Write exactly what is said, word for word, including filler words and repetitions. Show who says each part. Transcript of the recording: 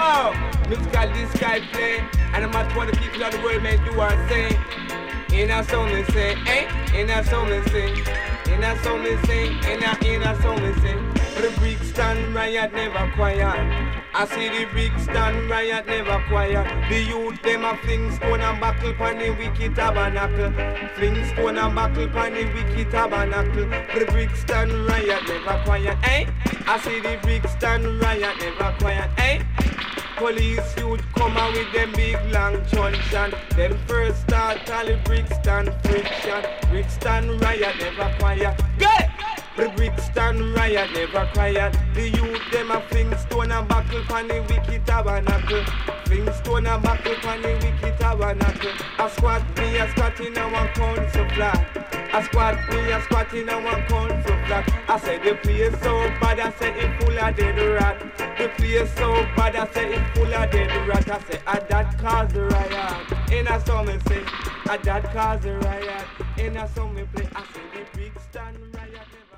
Speaker 1: Yo, musical this guy play, and I'm not one of the people of the world make you are saying. In a song me say, eh? In a song me say, in a song me say, in a in a song me say. The Brixton riot never quiet. I see the Brixton riot never quiet. The youth them a fling stone and buckle pon the wicked tabernacle. Fling stone and buckle pon the wicked tabernacle. The Brixton riot never quiet, eh? I see the Brixton riot never quiet, eh? Police youth come out with them big long truncheon. Them first start all the Brixton friction. Brixton riot never quiet. Get it! The Brixton riot never quiet. The youth them a fling stone and buckle pon the wicked tabernacle. Fling stone and buckle pon the wicked tabernacle. A squat me a squat in a one council flat. A squat me a squat in a one council flat. I say the place so bad, I say it full of dead rat. The place so bad, I say it full of dead rat. I say a that cause the riot. In a song me say, a that cause the riot. In a song me play, I say the Brixton riot.